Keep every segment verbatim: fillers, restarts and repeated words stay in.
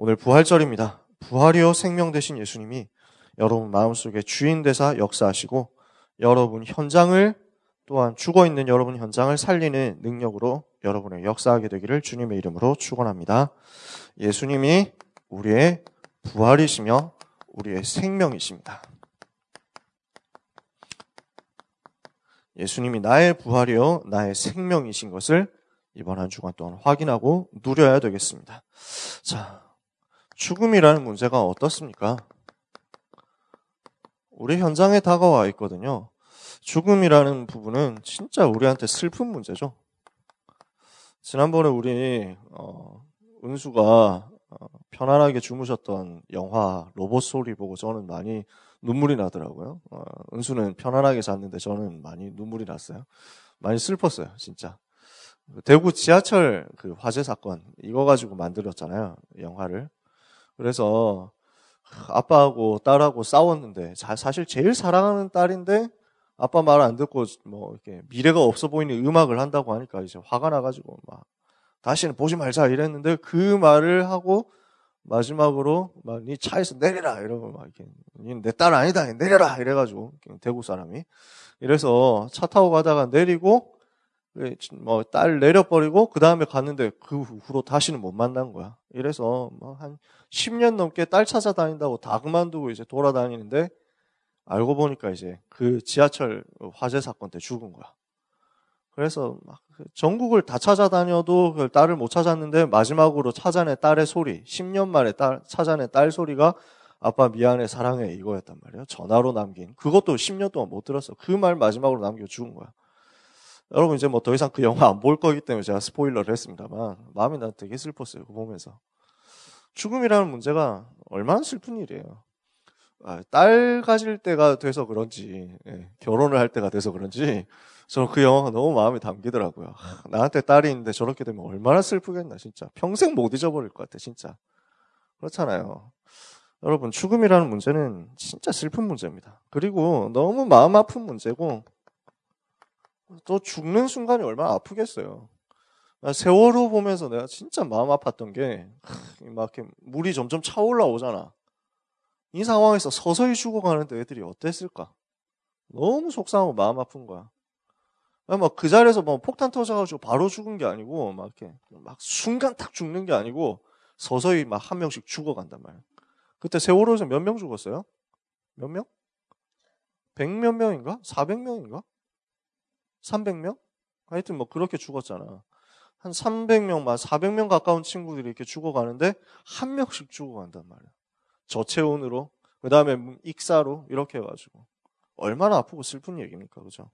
오늘 부활절입니다. 부활이요 생명 되신 예수님이 여러분 마음속에 주인 되사 역사하시고 여러분 현장을 또한 죽어있는 여러분 현장을 살리는 능력으로 여러분의 역사하게 되기를 주님의 이름으로 축원합니다. 예수님이 우리의 부활이시며 우리의 생명이십니다. 예수님이 나의 부활이요 나의 생명이신 것을 이번 한 주간 동안 확인하고 누려야 되겠습니다. 자, 죽음이라는 문제가 어떻습니까? 우리 현장에 다가와 있거든요. 죽음이라는 부분은 진짜 우리한테 슬픈 문제죠. 지난번에 우리 어, 은수가 어, 편안하게 주무셨던 영화 로봇 소리 보고 저는 많이 눈물이 나더라고요. 어, 은수는 편안하게 잤는데 저는 많이 눈물이 났어요. 많이 슬펐어요, 진짜. 대구 지하철 그 화재 사건 이거 가지고 만들었잖아요, 영화를. 그래서 아빠하고 딸하고 싸웠는데 사실 제일 사랑하는 딸인데 아빠 말 안 듣고 뭐 이렇게 미래가 없어 보이는 음악을 한다고 하니까 이제 화가 나가지고 막 다시는 보지 말자 이랬는데 그 말을 하고 마지막으로 막 네 차에서 내려라 이러고 막 이렇게 내 딸 아니다 내려라 이래가지고 대구 사람이 이래서 차 타고 가다가 내리고 뭐 딸 내려버리고 그 다음에 갔는데 그 후로 다시는 못 만난 거야. 이래서 뭐 한 십 년 넘게 딸 찾아다닌다고 다 그만두고 이제 돌아다니는데 알고 보니까 이제 그 지하철 화재 사건 때 죽은 거야. 그래서 막 전국을 다 찾아다녀도 그 딸을 못 찾았는데 마지막으로 찾아낸 딸의 소리, 십 년 만에 딸, 찾아낸 딸 소리가 아빠 미안해 사랑해 이거였단 말이에요. 전화로 남긴. 그것도 십 년 동안 못 들었어. 그 말 마지막으로 남겨 죽은 거야. 여러분 이제 뭐 더 이상 그 영화 안 볼 거기 때문에 제가 스포일러를 했습니다만 마음이 난 되게 슬펐어요. 그거 보면서. 죽음이라는 문제가 얼마나 슬픈 일이에요. 아, 딸 가질 때가 돼서 그런지 예, 결혼을 할 때가 돼서 그런지 저는 그 영화가 너무 마음에 담기더라고요. 나한테 딸이 있는데 저렇게 되면 얼마나 슬프겠나 진짜. 평생 못 잊어버릴 것 같아 진짜. 그렇잖아요. 여러분 죽음이라는 문제는 진짜 슬픈 문제입니다. 그리고 너무 마음 아픈 문제고 또 죽는 순간이 얼마나 아프겠어요. 세월호 보면서 내가 진짜 마음 아팠던 게 막 이렇게 물이 점점 차올라오잖아. 이 상황에서 서서히 죽어가는데 애들이 어땠을까? 너무 속상하고 마음 아픈 거야. 막 그 자리에서 뭐 폭탄 터져가지고 바로 죽은 게 아니고 막 이렇게 막 순간 딱 죽는 게 아니고 서서히 막 한 명씩 죽어간단 말이야. 그때 세월호에서 몇 명 죽었어요? 몇 명? 백 몇 명인가? 사백 명인가? 삼백 명? 하여튼 뭐 그렇게 죽었잖아. 한 삼백 명, 막 사백 명 가까운 친구들이 이렇게 죽어가는데 한 명씩 죽어간단 말이야. 저체온으로, 그 다음에 익사로 이렇게 해가지고 얼마나 아프고 슬픈 얘기입니까, 그죠?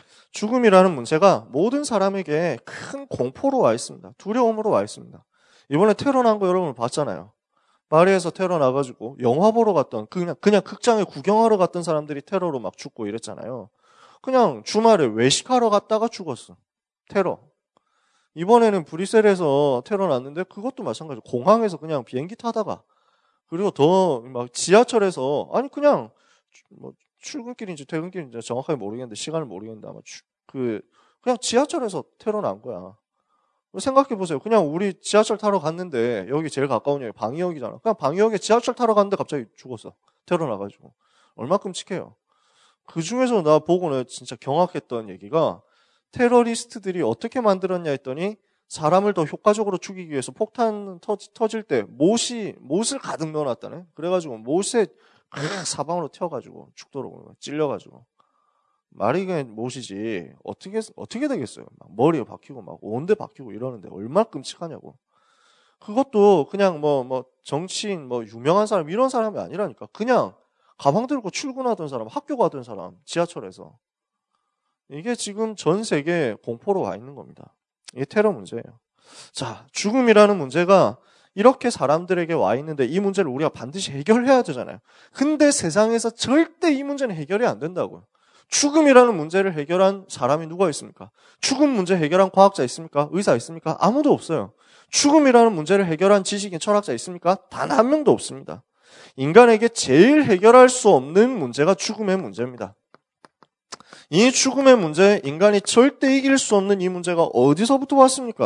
죽음이라는 문제가 모든 사람에게 큰 공포로 와 있습니다. 두려움으로 와 있습니다. 이번에 테러 난 거 여러분 봤잖아요. 파리에서 테러 나가지고 영화 보러 갔던 그냥 그냥 극장에 구경하러 갔던 사람들이 테러로 막 죽고 이랬잖아요. 그냥 주말에 외식하러 갔다가 죽었어. 테러. 이번에는 브뤼셀에서 테러 났는데 그것도 마찬가지로 공항에서 그냥 비행기 타다가 그리고 더 막 지하철에서 아니 그냥 뭐 출근길인지 퇴근길인지 정확하게 모르겠는데 시간을 모르겠는데 아마 그 그냥 지하철에서 테러 난 거야. 생각해 보세요. 그냥 우리 지하철 타러 갔는데 여기 제일 가까운 역이 방이역이잖아. 그냥 방이역에 지하철 타러 갔는데 갑자기 죽었어. 테러 나가지고. 얼마나 끔찍해요. 그 중에서 나 보고는 진짜 경악했던 얘기가 테러리스트들이 어떻게 만들었냐 했더니 사람을 더 효과적으로 죽이기 위해서 폭탄 터, 터질 때 못이, 못을 가득 넣어놨다네. 그래가지고 못에 그냥 사방으로 튀어가지고 죽도록 찔려가지고. 말이 그냥 못이지. 어떻게, 어떻게 되겠어요. 막 머리에 박히고 막 온데 박히고 이러는데 얼마나 끔찍하냐고. 그것도 그냥 뭐, 뭐 정치인, 뭐 유명한 사람 이런 사람이 아니라니까. 그냥 가방 들고 출근하던 사람, 학교 가던 사람, 지하철에서. 이게 지금 전 세계에 공포로 와 있는 겁니다. 이게 테러 문제예요. 자, 죽음이라는 문제가 이렇게 사람들에게 와 있는데 이 문제를 우리가 반드시 해결해야 되잖아요. 근데 세상에서 절대 이 문제는 해결이 안 된다고요. 죽음이라는 문제를 해결한 사람이 누가 있습니까? 죽음 문제 해결한 과학자 있습니까? 의사 있습니까? 아무도 없어요. 죽음이라는 문제를 해결한 지식인 철학자 있습니까? 단 한 명도 없습니다. 인간에게 제일 해결할 수 없는 문제가 죽음의 문제입니다. 이 죽음의 문제, 인간이 절대 이길 수 없는 이 문제가 어디서부터 왔습니까?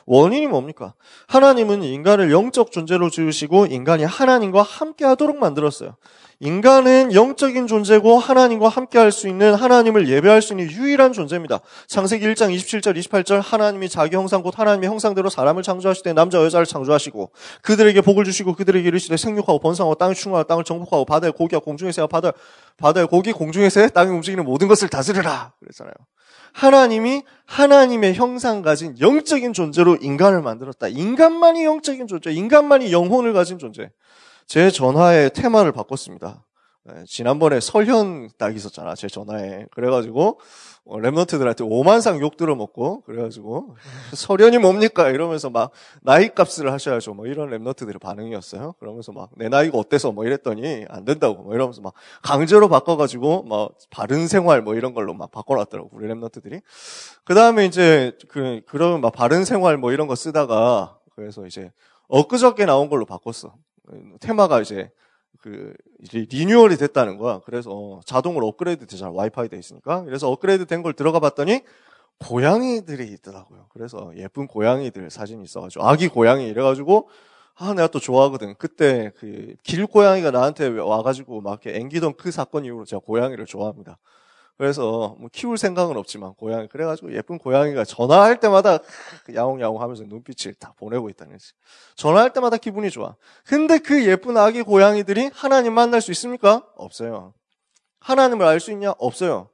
원인이 뭡니까? 하나님은 인간을 영적 존재로 지으시고 인간이 하나님과 함께 하도록 만들었어요. 인간은 영적인 존재고 하나님과 함께 할 수 있는, 하나님을 예배할 수 있는 유일한 존재입니다. 창세기 일 장 이십칠 절 이십팔 절 하나님이 자기 형상 곧 하나님의 형상대로 사람을 창조하실 때 남자와 여자를 창조하시고 그들에게 복을 주시고 그들에게 이르시되 생육하고 번성하고 땅을 충만하고 땅을 정복하고 바다의 고기와 공중의 새와 바다, 바다의 고기 공중의 새 땅에 움직이는 모든 것을 다스리라 그랬잖아요. 하나님이 하나님의 형상 가진 영적인 존재로 인간을 만들었다. 인간만이 영적인 존재, 인간만이 영혼을 가진 존재. 제 전화의 테마를 바꿨습니다. 네, 지난번에 설현 딱 있었잖아, 제 전화에. 그래가지고 어, 랩런트들한테 오만상 욕 들어먹고 그래가지고 설현이 뭡니까? 이러면서 막 나이 값을 하셔야죠. 뭐 이런 랩런트들의 반응이었어요. 그러면서 막 내 나이가 어때서 뭐 이랬더니 안 된다고 뭐 이러면서 막 강제로 바꿔가지고 막 바른 생활 뭐 이런 걸로 막 바꿔놨더라고, 우리 랩런트들이. 그 다음에 이제 그 그러면 막 바른 생활 뭐 이런 거 쓰다가 그래서 이제 엊그저께 나온 걸로 바꿨어. 테마가 이제 그 이제 리뉴얼이 됐다는 거야. 그래서 자동으로 업그레이드 되잖아, 와이파이 돼 있으니까. 그래서 업그레이드 된 걸 들어가 봤더니 고양이들이 있더라고요. 그래서 예쁜 고양이들 사진이 있어가지고 아기 고양이 이래가지고 아 내가 또 좋아하거든. 그때 그 길고양이가 나한테 와가지고 막 이렇게 앵기던 그 사건 이후로 제가 고양이를 좋아합니다. 그래서 뭐 키울 생각은 없지만 고양이, 그래가지고 예쁜 고양이가 전화할 때마다 야옹야옹 하면서 눈빛을 다 보내고 있다는 거지. 전화할 때마다 기분이 좋아. 근데 그 예쁜 아기 고양이들이 하나님 만날 수 있습니까? 없어요. 하나님을 알 수 있냐? 없어요.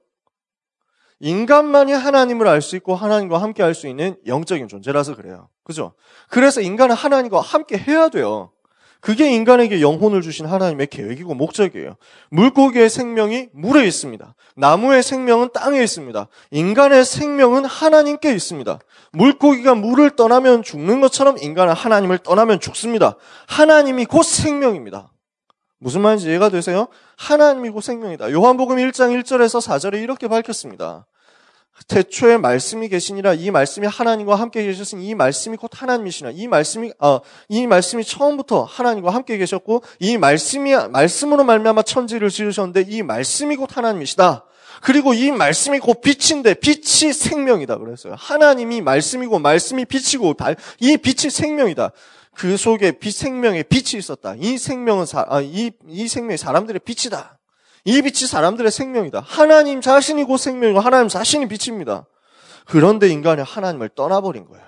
인간만이 하나님을 알 수 있고 하나님과 함께 할 수 있는 영적인 존재라서 그래요. 그죠? 그래서 인간은 하나님과 함께 해야 돼요. 그게 인간에게 영혼을 주신 하나님의 계획이고 목적이에요. 물고기의 생명이 물에 있습니다. 나무의 생명은 땅에 있습니다. 인간의 생명은 하나님께 있습니다. 물고기가 물을 떠나면 죽는 것처럼 인간은 하나님을 떠나면 죽습니다. 하나님이 곧 생명입니다. 무슨 말인지 이해가 되세요? 하나님이 곧 생명이다. 요한복음 일 장 일 절에서 사 절에 이렇게 밝혔습니다. 태초에 말씀이 계시니라. 이 말씀이 하나님과 함께 계셨으니 이 말씀이 곧 하나님이시나. 이 말씀이 아, 이 말씀이 처음부터 하나님과 함께 계셨고 이 말씀이 말씀으로 말미암아 천지를 지으셨는데 이 말씀이 곧 하나님이시다. 그리고 이 말씀이 곧 빛인데 빛이 생명이다 그랬어요. 하나님이 말씀이고 말씀이 빛이고 이 빛이 생명이다. 그 속에 빛 생명의 빛이 있었다. 이 생명은 사, 아, 이, 이 생명이 사람들의 빛이다. 이 빛이 사람들의 생명이다. 하나님 자신이 곧 생명이고 하나님 자신이 빛입니다. 그런데 인간이 하나님을 떠나버린 거예요.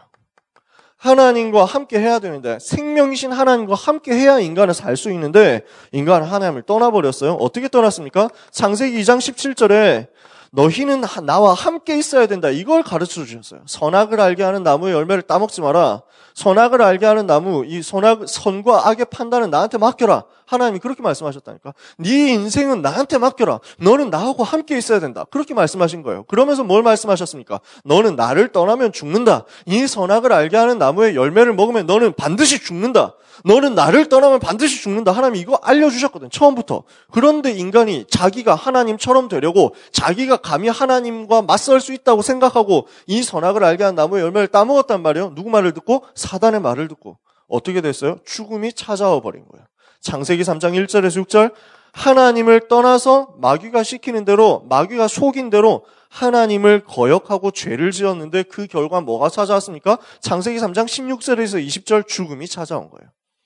하나님과 함께 해야 되는데, 생명이신 하나님과 함께 해야 인간은 살 수 있는데 인간은 하나님을 떠나버렸어요. 어떻게 떠났습니까? 창세기 이 장 십칠 절에 너희는 나와 함께 있어야 된다. 이걸 가르쳐 주셨어요. 선악을 알게 하는 나무의 열매를 따먹지 마라. 선악을 알게 하는 나무, 이 선악, 선과 악의 판단은 나한테 맡겨라. 하나님이 그렇게 말씀하셨다니까. 네 인생은 나한테 맡겨라. 너는 나하고 함께 있어야 된다. 그렇게 말씀하신 거예요. 그러면서 뭘 말씀하셨습니까? 너는 나를 떠나면 죽는다. 이 선악을 알게 하는 나무의 열매를 먹으면 너는 반드시 죽는다. 너는 나를 떠나면 반드시 죽는다. 하나님이 이거 알려주셨거든, 처음부터. 그런데 인간이 자기가 하나님처럼 되려고 자기가 감히 하나님과 맞설 수 있다고 생각하고 이 선악을 알게 하는 나무의 열매를 따먹었단 말이에요. 누구 말을 듣고? 사단의 말을 듣고. 어떻게 됐어요? 죽음이 찾아와 버린 거예요. 창세기 삼 장 일 절에서 육 절 하나님을 떠나서 마귀가 시키는 대로, 마귀가 속인 대로 하나님을 거역하고 죄를 지었는데 그 결과 뭐가 찾아왔습니까? 창세기 삼 장 십육 절에서 이십 절 죽음이 찾아온 거예요.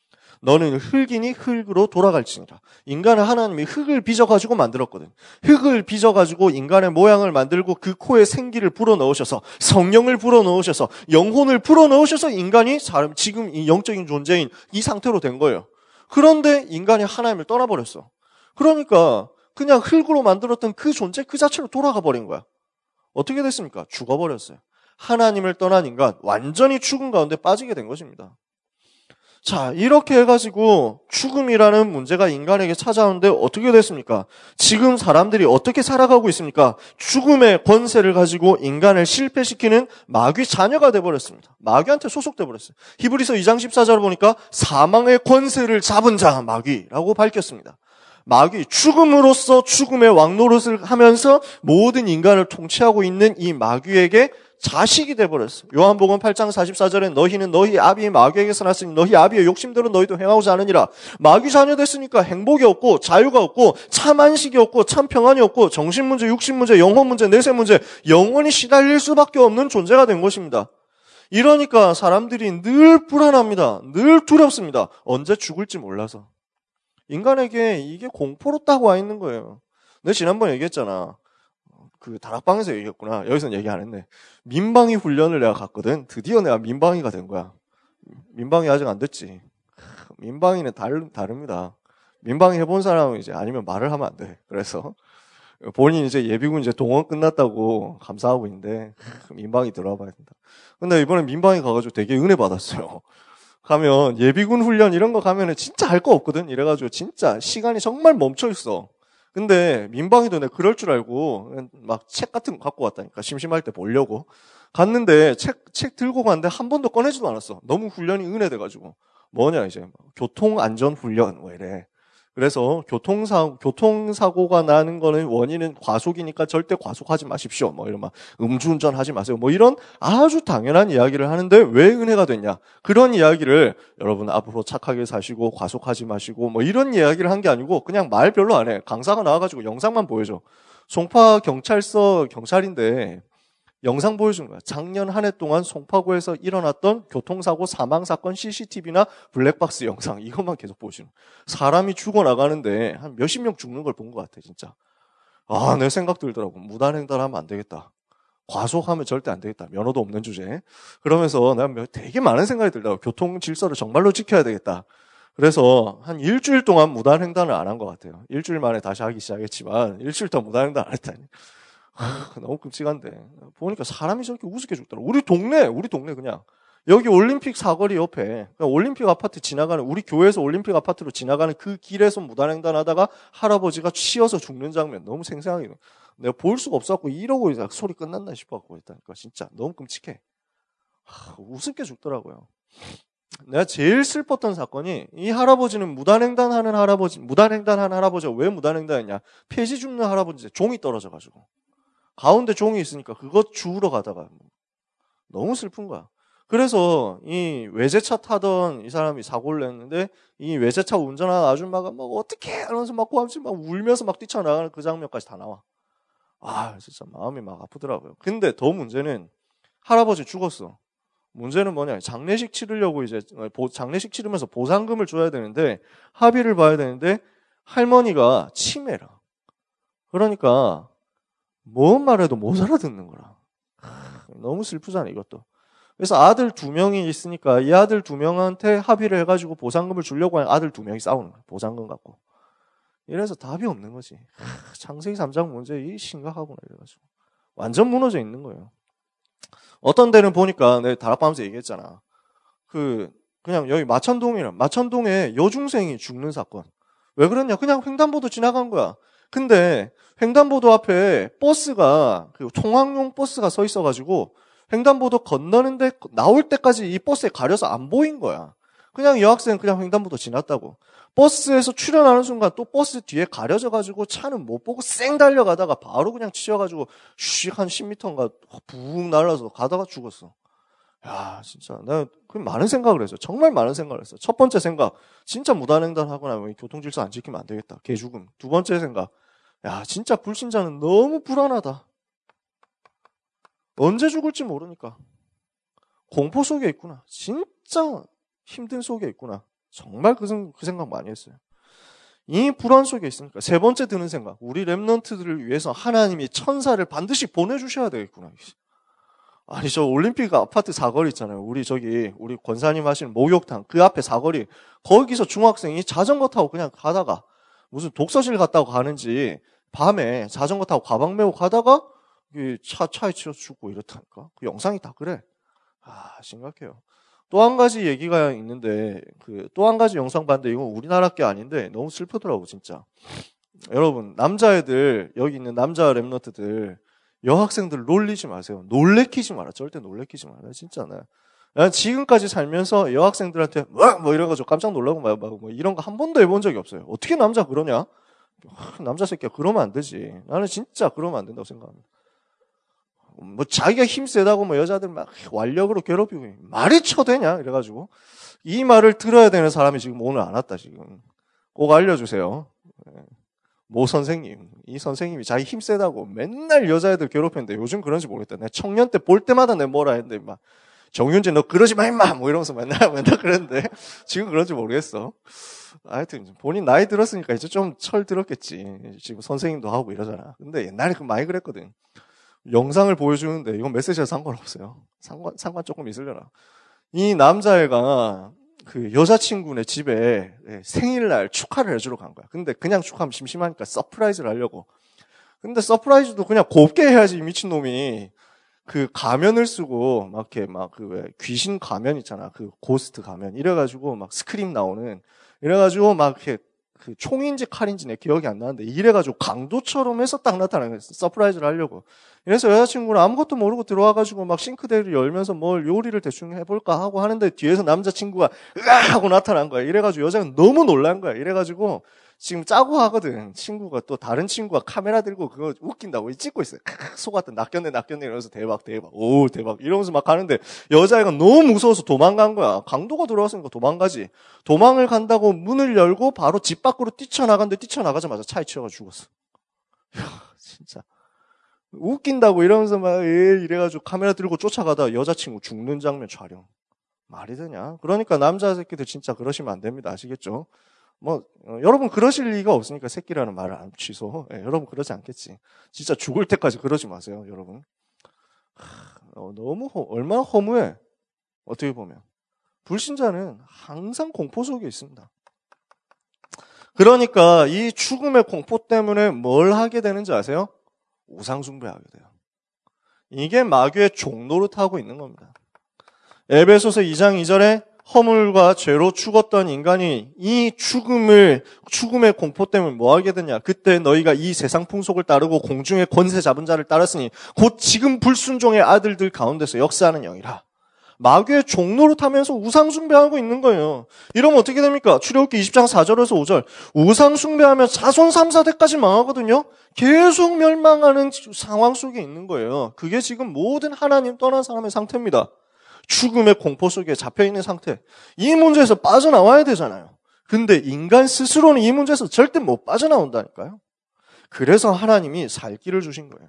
너는 흙이니 흙으로 돌아갈지니라. 인간은 하나님이 흙을 빚어가지고 만들었거든. 흙을 빚어가지고 인간의 모양을 만들고 그 코에 생기를 불어넣으셔서 성령을 불어넣으셔서 영혼을 불어넣으셔서 인간이 지금 이 영적인 존재인 이 상태로 된 거예요. 그런데 인간이 하나님을 떠나버렸어. 그러니까 그냥 흙으로 만들었던 그 존재 그 자체로 돌아가 버린 거야. 어떻게 됐습니까? 죽어버렸어요. 하나님을 떠난 인간, 완전히 죽음 가운데 빠지게 된 것입니다. 자, 이렇게 해가지고 죽음이라는 문제가 인간에게 찾아오는데 어떻게 됐습니까? 지금 사람들이 어떻게 살아가고 있습니까? 죽음의 권세를 가지고 인간을 실패시키는 마귀 자녀가 돼버렸습니다. 마귀한테 소속돼버렸어요. 히브리서 이 장 십사 절 보니까 사망의 권세를 잡은 자 마귀라고 밝혔습니다. 마귀, 죽음으로써 죽음의 왕노릇을 하면서 모든 인간을 통치하고 있는 이 마귀에게 자식이 돼버렸어요. 요한복음 팔 장 사십사 절에 너희는 너희 아비 마귀에게서 났으니 너희 아비의 욕심대로 너희도 행하고자 하느니라. 마귀 자녀 됐으니까 행복이 없고 자유가 없고 참 안식이 없고 참 평안이 없고 정신문제, 육신문제, 영혼문제, 내세문제 영원히 시달릴 수밖에 없는 존재가 된 것입니다. 이러니까 사람들이 늘 불안합니다. 늘 두렵습니다. 언제 죽을지 몰라서. 인간에게 이게 공포로 딱 와 있는 거예요. 내가 지난번에 얘기했잖아. 그 다락방에서 얘기했구나. 여기서는 얘기 안 했네. 민방위 훈련을 내가 갔거든. 드디어 내가 민방위가 된 거야. 민방위 아직 안 됐지. 민방위는 다르, 다릅니다. 민방위 해본 사람은 이제 아니면 말을 하면 안 돼. 그래서 본인 이제 예비군 이제 동원 끝났다고 감사하고 있는데 민방위 들어와 봐야 된다. 근데 이번에 민방위 가가지고 되게 은혜 받았어요. 가면 예비군 훈련 이런 거 가면은 진짜 할 거 없거든. 이래가지고 진짜 시간이 정말 멈춰 있어. 근데 민방위도 내가 그럴 줄 알고 막 책 같은 거 갖고 왔다니까. 심심할 때 보려고. 갔는데 책, 책 들고 갔는데 한 번도 꺼내지도 않았어. 너무 훈련이 은혜돼가지고. 뭐냐 이제 교통안전훈련 뭐 이래. 그래서 교통사, 교통사고가 나는 거는 원인은 과속이니까 절대 과속하지 마십시오. 뭐 이런 막 음주운전 하지 마세요. 뭐 이런 아주 당연한 이야기를 하는데 왜 은혜가 됐냐. 그런 이야기를 여러분 앞으로 착하게 사시고 과속하지 마시고 뭐 이런 이야기를 한 게 아니고 그냥 말 별로 안 해. 강사가 나와가지고 영상만 보여줘. 송파 경찰서 경찰인데 영상 보여준 거야. 작년 한 해 동안 송파구에서 일어났던 교통사고 사망사건 씨씨티비나 블랙박스 영상 이것만 계속 보여주는 거야. 사람이 죽어나가는데 한 몇십 명 죽는 걸 본 것 같아 진짜. 아, 내 생각 들더라고. 무단횡단하면 안 되겠다. 과속하면 절대 안 되겠다. 면허도 없는 주제에. 그러면서 난 되게 많은 생각이 들더라고. 교통 질서를 정말로 지켜야 되겠다. 그래서 한 일주일 동안 무단횡단을 안 한 것 같아요. 일주일 만에 다시 하기 시작했지만 일주일 동안 무단횡단 안 했다니. 아, 너무 끔찍한데. 보니까 사람이 저렇게 우습게 죽더라고. 우리 동네, 우리 동네 그냥. 여기 올림픽 사거리 옆에, 올림픽 아파트 지나가는, 우리 교회에서 올림픽 아파트로 지나가는 그 길에서 무단횡단 하다가 할아버지가 치여서 죽는 장면 너무 생생하게. 내가 볼 수가 없어갖고 이러고 이제 소리 끝났나 싶어갖고 있다니까. 진짜 너무 끔찍해. 하, 우습게 죽더라고요. 내가 제일 슬펐던 사건이 이 할아버지는 무단횡단하는 할아버지, 무단횡단하는 할아버지가 왜 무단횡단했냐. 폐지 줍는 할아버지 종이 떨어져가지고. 가운데 종이 있으니까 그것 주우러 가다가 너무 슬픈 거야. 그래서 이 외제차 타던 이 사람이 사고를 냈는데 이 외제차 운전하는 아줌마가 막 어떻게 하면서 막 고함치 막 울면서 막 뛰쳐나가는 그 장면까지 다 나와. 아 진짜 마음이 막 아프더라고요. 근데 더 문제는 할아버지 죽었어. 문제는 뭐냐. 장례식 치르려고 이제 장례식 치르면서 보상금을 줘야 되는데 합의를 봐야 되는데 할머니가 치매라. 그러니까 뭔 말해도 못 알아듣는 거라. 너무 슬프잖아 이것도. 그래서 아들 두 명이 있으니까 이 아들 두 명한테 합의를 해가지고 보상금을 주려고 하는 아들 두 명이 싸우는 거야. 보상금 갖고. 이래서 답이 없는 거지. 창세기 삼 장 문제 이 심각하구나 이래가지고. 완전 무너져 있는 거예요. 어떤 데는 보니까 내가 다락방에서 얘기했잖아. 그 그냥 여기 마천동이란 마천동에 여중생이 죽는 사건. 왜 그랬냐? 그냥 횡단보도 지나간 거야. 근데 횡단보도 앞에 버스가 그 통학용 버스가 서 있어가지고 횡단보도 건너는데 나올 때까지 이 버스에 가려서 안 보인 거야. 그냥 여학생 그냥 횡단보도 지났다고. 버스에서 출연하는 순간 또 버스 뒤에 가려져가지고 차는 못 보고 쌩 달려가다가 바로 그냥 치여가지고 슉 한 십 미터인가 붕 날라서 가다가 죽었어. 야 진짜 내가 많은 생각을 했어. 정말 많은 생각을 했어. 첫 번째 생각 진짜 무단횡단하고 나면 교통질서 안 지키면 안 되겠다. 개죽음. 두 번째 생각 야 진짜 불신자는 너무 불안하다. 언제 죽을지 모르니까. 공포 속에 있구나. 진짜 힘든 속에 있구나. 정말 그, 생, 그 생각 많이 했어요. 이 불안 속에 있으니까. 세 번째 드는 생각. 우리 랩런트들을 위해서 하나님이 천사를 반드시 보내주셔야 되겠구나. 아니 저 올림픽 아파트 사거리 있잖아요. 우리 저기 우리 권사님 하시는 목욕탕 그 앞에 사거리. 거기서 중학생이 자전거 타고 그냥 가다가 무슨 독서실 갔다고 가는지 밤에 자전거 타고 가방 메고 가다가 차, 차에 치여서 죽고 이렇다니까. 그 영상이 다 그래. 아, 심각해요. 또 한 가지 얘기가 있는데, 그, 또 한 가지 영상 봤는데, 이건 우리나라 게 아닌데, 너무 슬프더라고, 진짜. 여러분, 남자애들, 여기 있는 남자 랩너트들, 여학생들 놀리지 마세요. 놀래키지 마라. 절대 놀래키지 마라. 진짜, 나. 난 지금까지 살면서 여학생들한테, 뭐, 뭐 이래가지고 깜짝 놀라고 막, 뭐 이런 거 한 번도 해본 적이 없어요. 어떻게 남자 그러냐? 남자 새끼야, 그러면 안 되지. 나는 진짜 그러면 안 된다고 생각합니다. 뭐 자기가 힘 세다고 뭐 여자들 막 완력으로 괴롭히고 말이 쳐대냐 이래가지고 이 말을 들어야 되는 사람이 지금 오늘 안 왔다 지금. 꼭 알려주세요. 모 선생님, 이 선생님이 자기 힘 세다고 맨날 여자애들 괴롭혔는데 요즘 그런지 모르겠다. 내가 청년 때 볼 때마다 내가 뭐라 했는데 막 정윤재 너 그러지 마 임마 뭐 이러면서 맨날 맨날 그랬는데 지금 그런지 모르겠어. 하여튼 본인 나이 들었으니까 이제 좀 철 들었겠지. 지금 선생님도 하고 이러잖아. 근데 옛날에 그 많이 그랬거든. 영상을 보여주는데 이건 메시지와 상관없어요. 상관 상관 조금 있으려나. 이 남자애가 그 여자친구네 집에 생일날 축하를 해주러 간 거야. 근데 그냥 축하하면 심심하니까 서프라이즈를 하려고. 근데 서프라이즈도 그냥 곱게 해야지, 미친놈이. 그 가면을 쓰고, 막 이렇게 막 그 왜 귀신 가면 있잖아. 그 고스트 가면. 이래가지고 막 스크림 나오는. 이래가지고 막 이렇게 그 총인지 칼인지 내 기억이 안 나는데 이래가지고 강도처럼 해서 딱 나타나는 거야. 서프라이즈를 하려고. 그래서 여자친구는 아무것도 모르고 들어와가지고 막 싱크대를 열면서 뭘 요리를 대충 해볼까 하고 하는데 뒤에서 남자친구가 으아! 하고 나타난 거야. 이래가지고 여자가 너무 놀란 거야. 이래가지고 지금 짜고 하거든. 친구가 또 다른 친구가 카메라 들고 그거 웃긴다고 찍고 있어요. 속았다. 낚였네 낚였네 이러면서 대박 대박 오 대박 이러면서 막 가는데 여자애가 너무 무서워서 도망간 거야. 강도가 들어왔으니까 도망가지. 도망을 간다고 문을 열고 바로 집 밖으로 뛰쳐나갔는데 뛰쳐나가자마자 차에 치여가 죽었어. 이야, 진짜 웃긴다고 이러면서 막 이래가지고 카메라 들고 쫓아가다 여자친구 죽는 장면 촬영. 말이 되냐? 그러니까 남자 새끼들 진짜 그러시면 안 됩니다. 아시겠죠? 뭐 어, 여러분 그러실 리가 없으니까 새끼라는 말을 안 취소. 예, 여러분 그러지 않겠지. 진짜 죽을 때까지 그러지 마세요, 여러분. 하, 어, 너무 허, 얼마나 허무해. 어떻게 보면 불신자는 항상 공포 속에 있습니다. 그러니까 이 죽음의 공포 때문에 뭘 하게 되는지 아세요? 우상 숭배하게 돼요. 이게 마귀의 종노릇하고 있는 겁니다. 에베소서 이 장 이 절에 허물과 죄로 죽었던 인간이 이 죽음을, 죽음의 공포 때문에 뭐 하게 되냐. 그때 너희가 이 세상 풍속을 따르고 공중의 권세 잡은 자를 따랐으니 곧 지금 불순종의 아들들 가운데서 역사하는 영이라. 마귀의 종노릇하면서 우상 숭배하고 있는 거예요. 이러면 어떻게 됩니까? 출애굽기 이십 장 사 절에서 오 절. 우상 숭배하면 자손 삼, 사 대까지 망하거든요. 계속 멸망하는 상황 속에 있는 거예요. 그게 지금 모든 하나님 떠난 사람의 상태입니다. 죽음의 공포 속에 잡혀있는 상태. 이 문제에서 빠져나와야 되잖아요. 근데 인간 스스로는 이 문제에서 절대 못 빠져나온다니까요. 그래서 하나님이 살 길을 주신 거예요.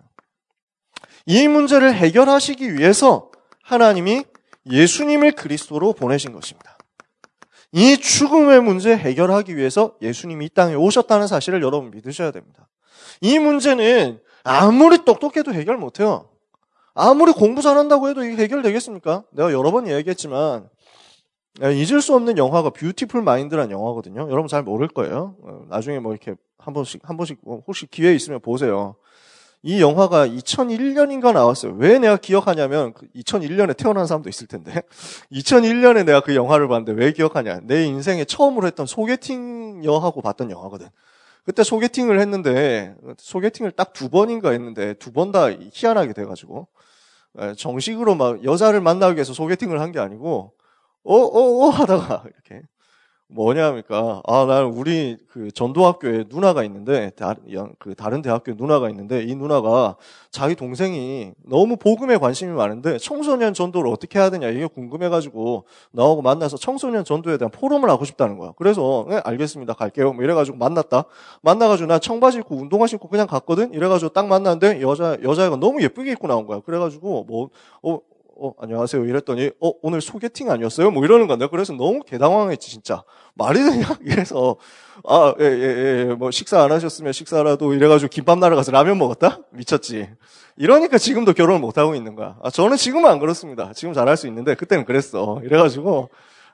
이 문제를 해결하시기 위해서 하나님이 예수님을 그리스도로 보내신 것입니다. 이 죽음의 문제 해결하기 위해서 예수님이 이 땅에 오셨다는 사실을 여러분 믿으셔야 됩니다. 이 문제는 아무리 똑똑해도 해결 못해요. 아무리 공부 잘한다고 해도 이게 해결되겠습니까? 내가 여러 번 얘기했지만 잊을 수 없는 영화가 뷰티풀 마인드라는 영화거든요. 여러분 잘 모를 거예요. 나중에 뭐 이렇게 한 번씩 한 번씩 혹시 기회 있으면 보세요. 이 영화가 이천일 년인가 나왔어요. 왜 내가 기억하냐면 이천일 년에 태어난 사람도 있을 텐데 이천일 년에 내가 그 영화를 봤는데 왜 기억하냐. 내 인생에 처음으로 했던 소개팅 여하고 봤던 영화거든. 그때 소개팅을 했는데 소개팅을 딱 두 번인가 했는데 두 번 다 희한하게 돼가지고 정식으로 막 여자를 만나기 위해서 소개팅을 한 게 아니고 어어어 하다가 이렇게 뭐냐니까 아, 난 우리 그 전도학교에 누나가 있는데 다, 그 다른 대학교에 누나가 있는데 이 누나가 자기 동생이 너무 복음에 관심이 많은데 청소년 전도를 어떻게 해야 되냐 이게 궁금해가지고 나하고 만나서 청소년 전도에 대한 포럼을 하고 싶다는 거야. 그래서 네, 알겠습니다 갈게요 뭐 이래가지고 만났다. 만나가지고 나 청바지 입고 운동화 신고 그냥 갔거든. 이래가지고 딱 만났는데 여자 여자애가 너무 예쁘게 입고 나온 거야. 그래가지고 뭐 어. 어, 안녕하세요. 이랬더니, 어, 오늘 소개팅 아니었어요? 뭐 이러는 건데. 그래서 너무 개당황했지, 진짜. 말이 되냐? 이래서, 아, 예, 예, 예, 뭐 식사 안 하셨으면 식사라도 이래가지고 김밥 나러 가서 라면 먹었다? 미쳤지. 이러니까 지금도 결혼을 못하고 있는 거야. 아, 저는 지금은 안 그렇습니다. 지금 잘할 수 있는데, 그때는 그랬어. 이래가지고,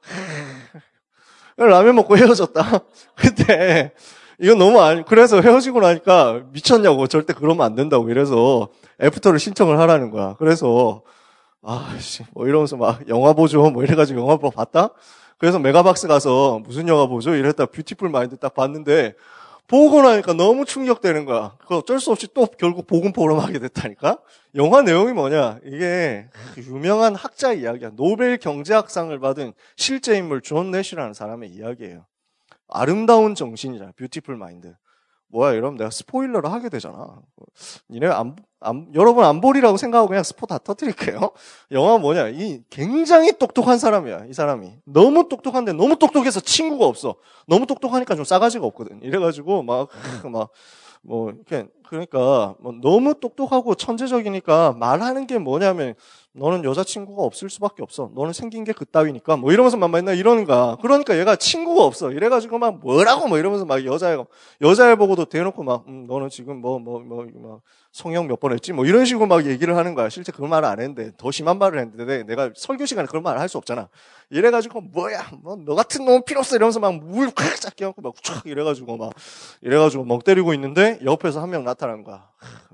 라면 먹고 헤어졌다. 그때, 이건 너무 아니, 그래서 헤어지고 나니까 미쳤냐고. 절대 그러면 안 된다고. 이래서 애프터를 신청을 하라는 거야. 그래서, 아씨, 뭐 이러면서 막 영화 보죠. 뭐 이래가지고 영화 보고 봤다? 그래서 메가박스 가서 무슨 영화 보죠? 이랬다 뷰티풀 마인드 딱 봤는데, 보고 나니까 너무 충격되는 거야. 그 어쩔 수 없이 또 결국 복음 포럼 하게 됐다니까? 영화 내용이 뭐냐? 이게 유명한 학자의 이야기야. 노벨 경제학상을 받은 실제 인물 존 내시라는 사람의 이야기예요. 아름다운 정신이잖아. 뷰티풀 마인드. 뭐야, 이러면 내가 스포일러를 하게 되잖아. 니네 안, 안, 여러분 안 보리라고 생각하고 그냥 스포 다 터뜨릴게요. 영화 뭐냐? 이 굉장히 똑똑한 사람이야, 이 사람이. 너무 똑똑한데 너무 똑똑해서 친구가 없어. 너무 똑똑하니까 좀 싸가지가 없거든. 이래가지고 막, 막, 뭐, 이렇게, 그러니까, 뭐, 너무 똑똑하고 천재적이니까 말하는 게 뭐냐면, 너는 여자친구가 없을 수밖에 없어. 너는 생긴 게 그따위니까. 뭐 이러면서 막 맨날 이러는 거야. 그러니까 얘가 친구가 없어. 이래가지고 막 뭐라고 뭐 이러면서 막 여자애, 여자애 보고도 대놓고 막, 음, 너는 지금 뭐, 뭐, 뭐, 뭐, 성형 몇 번 했지? 뭐 이런 식으로 막 얘기를 하는 거야. 실제 그런 말을 안 했는데, 더 심한 말을 했는데, 내가 설교 시간에 그런 말을 할 수 없잖아. 이래가지고, 뭐야, 뭐, 너 같은 놈은 필요 없어. 이러면서 막 물 콱 잡게 하고 막 촥 이래가지고 막, 이래가지고 멍 때리고 있는데, 옆에서 한 명 나타나는 거야.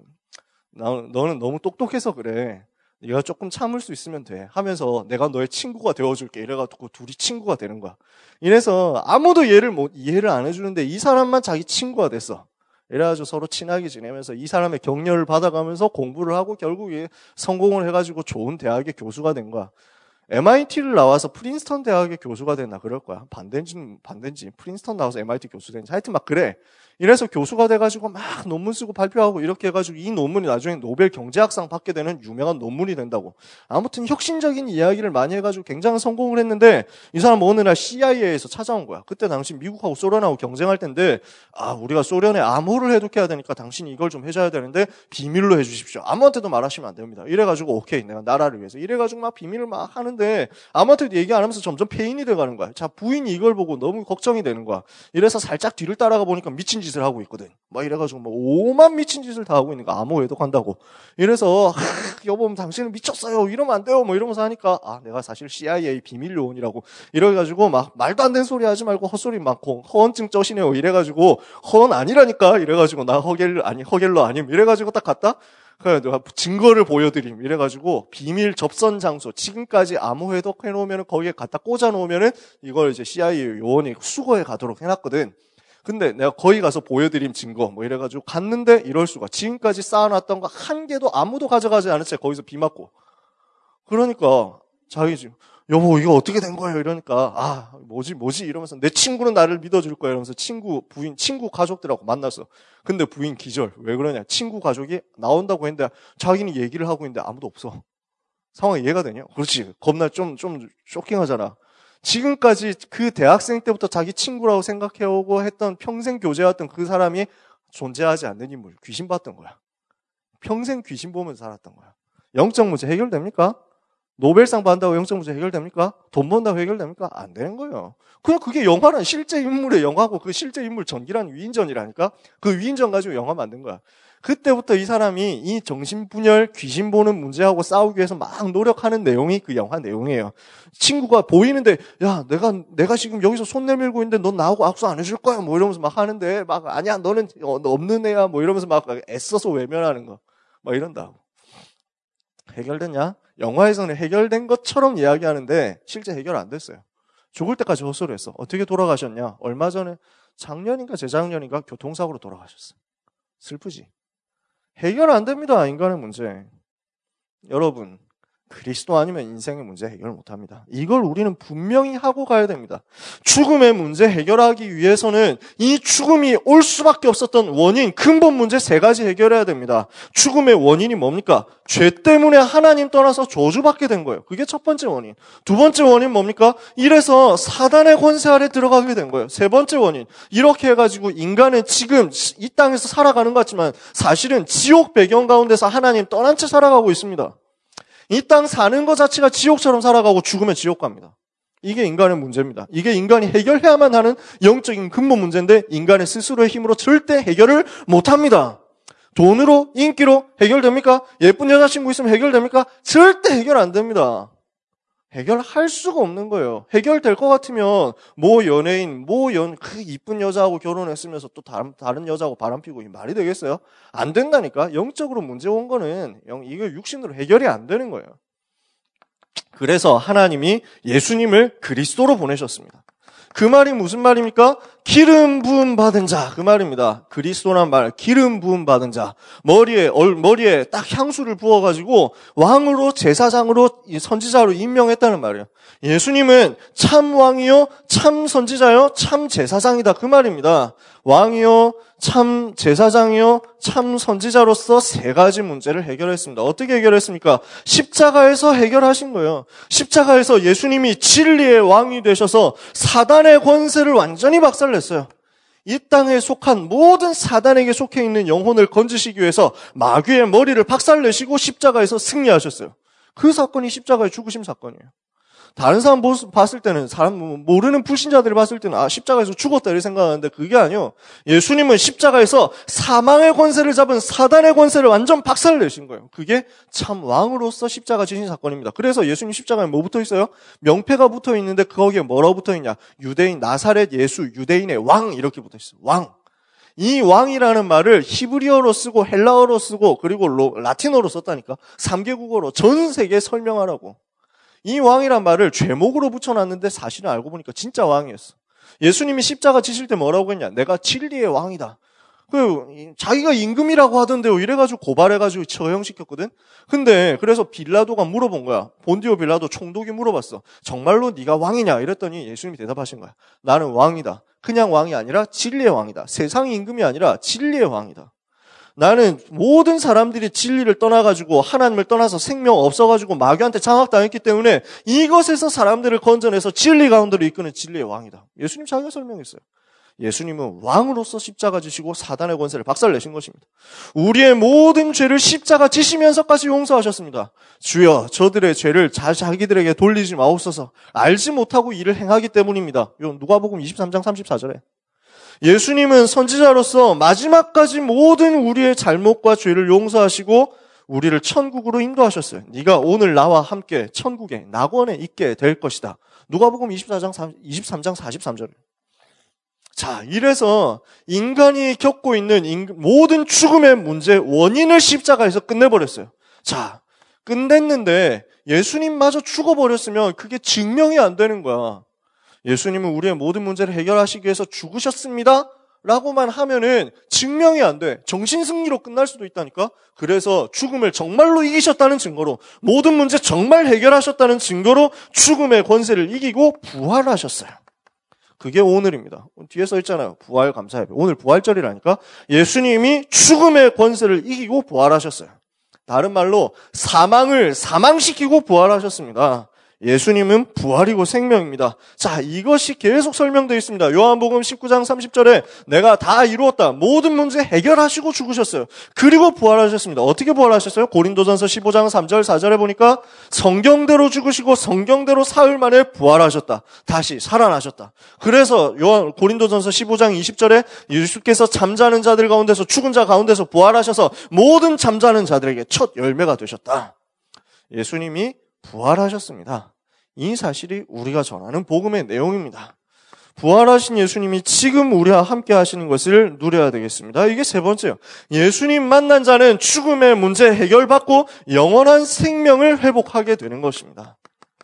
나, 너는 너무 똑똑해서 그래. 네가 조금 참을 수 있으면 돼 하면서 내가 너의 친구가 되어줄게 이래가지고 둘이 친구가 되는 거야. 이래서 아무도 얘를 못 이해를 안 해주는데 이 사람만 자기 친구가 됐어. 이래가지고 서로 친하게 지내면서 이 사람의 격려를 받아가면서 공부를 하고 결국 성공을 해가지고 좋은 대학의 교수가 된 거야. 엠아이티를 나와서 프린스턴 대학의 교수가 됐나 그럴 거야. 반대인지 반대인지 프린스턴 나와서 엠아이티 교수 된지 하여튼 막 그래. 이래서 교수가 돼가지고 막 논문 쓰고 발표하고 이렇게 해가지고 이 논문이 나중에 노벨 경제학상 받게 되는 유명한 논문이 된다고. 아무튼 혁신적인 이야기를 많이 해가지고 굉장히 성공을 했는데 이 사람 어느 날 씨아이에이에서 찾아온 거야. 그때 당시 미국하고 소련하고 경쟁할 텐데 아 우리가 소련에 암호를 해독해야 되니까 당신이 이걸 좀 해줘야 되는데 비밀로 해주십시오. 아무한테도 말하시면 안 됩니다. 이래가지고 오케이 내가 나라를 위해서 이래가지고 막 비밀을 막 하는데 아무한테도 얘기 안 하면서 점점 폐인이 돼가는 거야. 자 부인이 이걸 보고 너무 걱정이 되는 거야. 이래서 살짝 뒤를 따라가 보니까 미친 짓을 하고 있거든. 막 이래가지고 뭐 오만 미친 짓을 다 하고 있는 거 암호 해독한다고. 이래서 여보 당신은 미쳤어요. 이러면 안 돼요. 뭐 이러면서 하니까 아 내가 사실 씨아이에이 비밀 요원이라고 이래가지고 막 말도 안 되는 소리 하지 말고 헛소리 많고 허언증 쩌시네요. 이래가지고 허언 아니라니까 이래가지고 나 허겔 아니 허겔러 아님 이래가지고 딱 갔다. 그래 내가 증거를 보여드림 이래가지고 비밀 접선 장소 지금까지 암호 해독해 놓으면 거기에 갖다 꽂아 놓으면은 이걸 이제 씨아이에이 요원이 수거해 가도록 해놨거든. 근데 내가 거기 가서 보여드림 증거 뭐 이래가지고 갔는데 이럴 수가 지금까지 쌓아놨던 거 한 개도 아무도 가져가지 않은 채 거기서 비 맞고 그러니까 자기 지금 여보 이거 어떻게 된 거예요 이러니까 아 뭐지 뭐지 이러면서 내 친구는 나를 믿어줄 거야 이러면서 친구 부인 친구 가족들하고 만났어. 근데 부인 기절. 왜 그러냐 친구 가족이 나온다고 했는데 자기는 얘기를 하고 있는데 아무도 없어. 상황이 이해가 되냐? 그렇지 겁나 좀 좀 쇼킹하잖아. 지금까지 그 대학생 때부터 자기 친구라고 생각해오고 했던 평생 교제했던 그 사람이 존재하지 않는 인물, 귀신 봤던 거야. 평생 귀신 보면서 살았던 거야. 영적 문제 해결됩니까? 노벨상 받는다고 영적 문제 해결됩니까? 돈 번다고 해결됩니까? 안 되는 거예요. 그냥 그게 영화란 실제 인물의 영화고 그 실제 인물 전기란 위인전이라니까? 그 위인전 가지고 영화 만든 거야. 그때부터 이 사람이 이 정신분열, 귀신 보는 문제하고 싸우기 위해서 막 노력하는 내용이 그 영화 내용이에요. 친구가 보이는데, 야, 내가, 내가 지금 여기서 손 내밀고 있는데 넌 나하고 악수 안 해줄 거야? 뭐 이러면서 막 하는데, 막, 아니야, 너는 없는 애야? 뭐 이러면서 막 애써서 외면하는 거. 막 이런다고. 해결됐냐? 영화에서는 해결된 것처럼 이야기하는데, 실제 해결 안 됐어요. 죽을 때까지 헛소리 했어. 어떻게 돌아가셨냐? 얼마 전에, 작년인가 재작년인가 교통사고로 돌아가셨어. 슬프지? 해결 안 됩니다. 인간의 문제. 여러분, 그리스도 아니면 인생의 문제 해결 못합니다. 이걸 우리는 분명히 하고 가야 됩니다. 죽음의 문제 해결하기 위해서는 이 죽음이 올 수밖에 없었던 원인, 근본 문제 세 가지 해결해야 됩니다. 죽음의 원인이 뭡니까? 죄 때문에 하나님 떠나서 저주받게 된 거예요. 그게 첫 번째 원인. 두 번째 원인 뭡니까? 이래서 사단의 권세 아래 들어가게 된 거예요. 세 번째 원인. 이렇게 해가지고 인간은 지금 이 땅에서 살아가는 것 같지만 사실은 지옥 배경 가운데서 하나님 떠난 채 살아가고 있습니다. 이 땅 사는 것 자체가 지옥처럼 살아가고 죽으면 지옥 갑니다. 이게 인간의 문제입니다. 이게 인간이 해결해야만 하는 영적인 근본 문제인데 인간의 스스로의 힘으로 절대 해결을 못합니다. 돈으로, 인기로 해결됩니까? 예쁜 여자친구 있으면 해결됩니까? 절대 해결 안 됩니다. 해결할 수가 없는 거예요. 해결될 것 같으면 뭐 연예인, 뭐 연, 그 이쁜 여자하고 결혼했으면서 또 다른, 다른 여자하고 바람피고 말이 되겠어요? 안 된다니까. 영적으로 문제 온 거는 영, 이거 육신으로 해결이 안 되는 거예요. 그래서 하나님이 예수님을 그리스도로 보내셨습니다. 그 말이 무슨 말입니까? 기름 부음 받은 자, 그 말입니다. 그리스도란 말, 기름 부음 받은 자. 머리에, 얼, 머리에 딱 향수를 부어가지고 왕으로, 제사장으로, 선지자로 임명했다는 말이에요. 예수님은 참 왕이요, 참 선지자요, 참 제사장이다. 그 말입니다. 왕이요, 참 제사장이요, 참 선지자로서 세 가지 문제를 해결했습니다. 어떻게 해결했습니까? 십자가에서 해결하신 거예요. 십자가에서 예수님이 진리의 왕이 되셔서 사단의 권세를 완전히 박살냈어요. 이 땅에 속한 모든 사단에게 속해 있는 영혼을 건지시기 위해서 마귀의 머리를 박살내시고 십자가에서 승리하셨어요. 그 사건이 십자가의 죽으심 사건이에요. 다른 사람 봤을 때는, 사람 모르는 불신자들이 봤을 때는 아 십자가에서 죽었다 이렇게 생각하는데 그게 아니에요. 예수님은 십자가에서 사망의 권세를 잡은 사단의 권세를 완전 박살내신 거예요. 그게 참 왕으로서 십자가 지신 사건입니다. 그래서 예수님 십자가에 뭐 붙어 있어요? 명패가 붙어 있는데 거기에 뭐라고 붙어 있냐? 유대인 나사렛 예수, 유대인의 왕 이렇게 붙어 있어요. 왕. 이 왕이라는 말을 히브리어로 쓰고 헬라어로 쓰고 그리고 라틴어로 썼다니까. 삼 개국어로 전 세계에 설명하라고. 이 왕이란 말을 죄목으로 붙여놨는데 사실은 알고 보니까 진짜 왕이었어. 예수님이 십자가 지실 때 뭐라고 했냐? 내가 진리의 왕이다. 그 자기가 임금이라고 하던데요. 이래가지고 고발해가지고 처형시켰거든. 근데 그래서 빌라도가 물어본 거야. 본디오 빌라도 총독이 물어봤어. 정말로 네가 왕이냐? 이랬더니 예수님이 대답하신 거야. 나는 왕이다. 그냥 왕이 아니라 진리의 왕이다. 세상의 임금이 아니라 진리의 왕이다. 나는 모든 사람들이 진리를 떠나가지고 하나님을 떠나서 생명 없어가지고 마귀한테 장악당했기 때문에 이것에서 사람들을 건져내서 진리 가운데로 이끄는 진리의 왕이다. 예수님 자기가 설명했어요. 예수님은 왕으로서 십자가 지시고 사단의 권세를 박살내신 것입니다. 우리의 모든 죄를 십자가 지시면서까지 용서하셨습니다. 주여 저들의 죄를 자기들에게 돌리지 마옵소서. 알지 못하고 일을 행하기 때문입니다. 누가복음 이십삼 장 삼십사 절에 예수님은 선지자로서 마지막까지 모든 우리의 잘못과 죄를 용서하시고 우리를 천국으로 인도하셨어요. 네가 오늘 나와 함께 천국의 낙원에 있게 될 것이다. 누가복음 이십사 장 이십삼 장 사십삼 절. 자, 이래서 인간이 겪고 있는 모든 죽음의 문제 원인을 십자가에서 끝내버렸어요. 자, 끝냈는데 예수님마저 죽어버렸으면 그게 증명이 안 되는 거야. 예수님은 우리의 모든 문제를 해결하시기 위해서 죽으셨습니다 라고만 하면은 증명이 안 돼. 정신승리로 끝날 수도 있다니까. 그래서 죽음을 정말로 이기셨다는 증거로, 모든 문제 정말 해결하셨다는 증거로 죽음의 권세를 이기고 부활하셨어요. 그게 오늘입니다. 뒤에 써 있잖아요. 부활 감사 예배. 오늘 부활절이라니까. 예수님이 죽음의 권세를 이기고 부활하셨어요. 다른 말로 사망을 사망시키고 부활하셨습니다. 예수님은 부활이고 생명입니다. 자, 이것이 계속 설명되어 있습니다. 요한복음 십구 장 삼십 절에 내가 다 이루었다. 모든 문제 해결하시고 죽으셨어요. 그리고 부활하셨습니다. 어떻게 부활하셨어요? 고린도전서 십오 장 삼 절 사 절에 보니까 성경대로 죽으시고 성경대로 사흘 만에 부활하셨다. 다시 살아나셨다. 그래서 요한 고린도전서 십오 장 이십 절에 예수께서 잠자는 자들 가운데서 죽은 자 가운데서 부활하셔서 모든 잠자는 자들에게 첫 열매가 되셨다. 예수님이 부활하셨습니다. 이 사실이 우리가 전하는 복음의 내용입니다. 부활하신 예수님이 지금 우리와 함께 하시는 것을 누려야 되겠습니다. 이게 세 번째요. 예수님 만난 자는 죽음의 문제 해결받고 영원한 생명을 회복하게 되는 것입니다.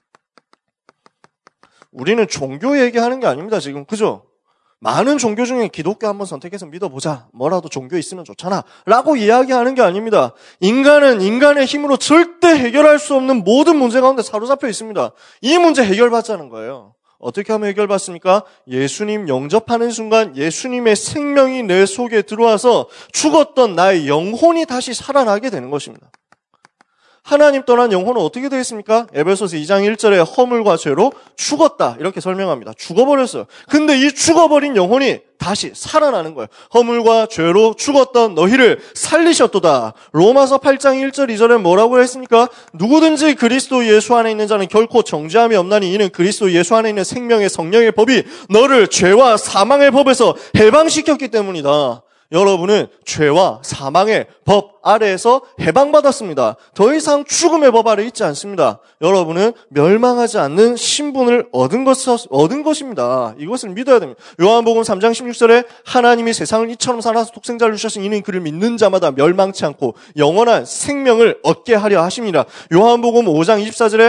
우리는 종교 얘기하는 게 아닙니다. 지금 그죠? 많은 종교 중에 기독교 한번 선택해서 믿어보자. 뭐라도 종교 있으면 좋잖아. 라고 이야기하는 게 아닙니다. 인간은 인간의 힘으로 절대 해결할 수 없는 모든 문제 가운데 사로잡혀 있습니다. 이 문제 해결받자는 거예요. 어떻게 하면 해결받습니까? 예수님 영접하는 순간 예수님의 생명이 내 속에 들어와서 죽었던 나의 영혼이 다시 살아나게 되는 것입니다. 하나님 떠난 영혼은 어떻게 되겠습니까? 에베소서 이 장 일 절에 허물과 죄로 죽었다 이렇게 설명합니다. 죽어버렸어요. 근데 이 죽어버린 영혼이 다시 살아나는 거예요. 허물과 죄로 죽었던 너희를 살리셨도다. 로마서 팔 장 일 절 이 절에 뭐라고 했습니까? 누구든지 그리스도 예수 안에 있는 자는 결코 정죄함이 없나니 이는 그리스도 예수 안에 있는 생명의 성령의 법이 너를 죄와 사망의 법에서 해방시켰기 때문이다. 여러분은 죄와 사망의 법 아래에서 해방받았습니다. 더 이상 죽음의 법 아래 있지 않습니다. 여러분은 멸망하지 않는 신분을 얻은, 것, 얻은 것입니다. 이것을 믿어야 됩니다. 요한복음 삼 장 십육 절에 하나님이 세상을 이처럼 사랑하사 독생자를 주셨으니 이는 그를 믿는 자마다 멸망치 않고 영원한 생명을 얻게 하려 하십니다. 요한복음 오 장 이십사 절에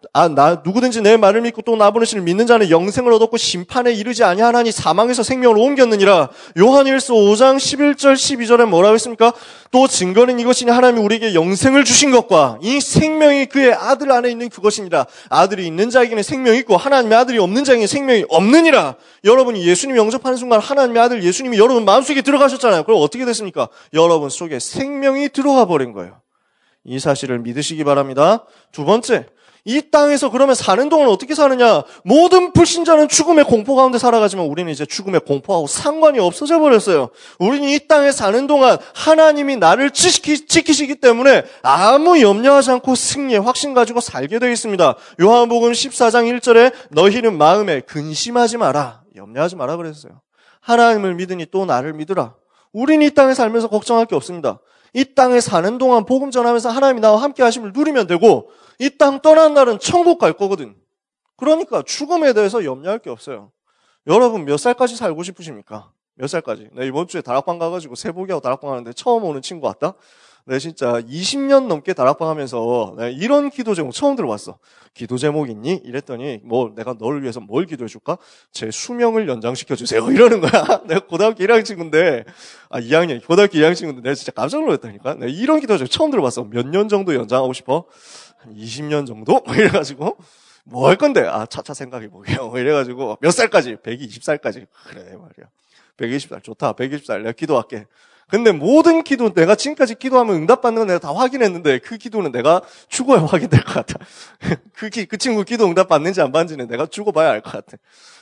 아, 나, 누구든지 내 말을 믿고 또 나 보내시는 믿는 자는 영생을 얻었고 심판에 이르지 아니하나니 사망에서 생명으로 옮겼느니라. 요한일서 오 장 십일 절 십이 절에 뭐라고 했습니까? 또 증거는 이것이니 하나님이 우리에게 영생을 주신 것과 이 생명이 그의 아들 안에 있는 그것이니라. 아들이 있는 자에게는 생명이 있고 하나님의 아들이 없는 자에게는 생명이 없느니라. 여러분이 예수님 영접하는 순간 하나님의 아들 예수님이 여러분 마음속에 들어가셨잖아요. 그럼 어떻게 됐습니까? 여러분 속에 생명이 들어가 버린 거예요. 이 사실을 믿으시기 바랍니다. 두 번째, 이 땅에서 그러면 사는 동안 어떻게 사느냐? 모든 불신자는 죽음의 공포 가운데 살아가지만 우리는 이제 죽음의 공포하고 상관이 없어져 버렸어요. 우리는 이 땅에 사는 동안 하나님이 나를 지키, 지키시기 때문에 아무 염려하지 않고 승리의 확신 가지고 살게 되어 있습니다. 요한복음 십사 장 일 절에 너희는 마음에 근심하지 마라. 염려하지 마라 그랬어요. 하나님을 믿으니 또 나를 믿으라. 우리는 이 땅에 살면서 걱정할 게 없습니다. 이 땅에 사는 동안 복음 전하면서 하나님이 나와 함께 하심을 누리면 되고 이 땅 떠난 날은 천국 갈 거거든. 그러니까 죽음에 대해서 염려할 게 없어요. 여러분 몇 살까지 살고 싶으십니까? 몇 살까지? 내 이번 주에 다락방 가가지고 세복이하고 다락방 하는데 처음 오는 친구 왔다? 내 진짜 이십 년 넘게 다락방 하면서 이런 기도 제목 처음 들어봤어. 기도 제목 있니? 이랬더니 뭐 내가 너를 위해서 뭘 기도해 줄까? 제 수명을 연장시켜 주세요. 이러는 거야. 내가 고등학교 일 학년 친구인데 아 이 학년 고등학교 이 학년 친구인데 내가 진짜 깜짝 놀랐다니까. 내가 이런 기도 제목 처음 들어봤어. 몇 년 정도 연장하고 싶어? 한 이십 년 정도? 이래가지고 뭐 할 건데? 아 차차 생각해 보게요. 이래가지고 몇 살까지? 백이십 살까지. 그래 말이야. 백이십 살 좋다. 백이십 살 내가 기도할게. 근데 모든 기도, 내가 지금까지 기도하면 응답받는 건 내가 다 확인했는데 그 기도는 내가 죽어야 확인될 것 같아. 그, 기, 그 친구 기도 응답받는지 안 받는지는 내가 죽어봐야 알 것 같아.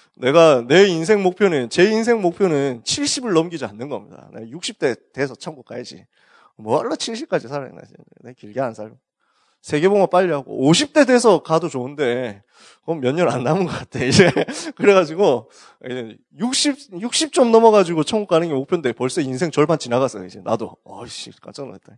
내가 내 인생 목표는, 제 인생 목표는 칠십을 넘기지 않는 겁니다. 내가 육십 대 돼서 천국 가야지. 뭐할러 칠십까지 살아야 되지. 내가 길게 안 살고. 세계봉합 빨리 하고 오십 대 돼서 가도 좋은데 그럼 몇 년 안 남은 것 같아 이제. 그래가지고 이제 육십 육십 좀 넘어가지고 천국 가는 게 목표인데 벌써 인생 절반 지나갔어요. 이제 나도 어이씨 깜짝 놀랐다.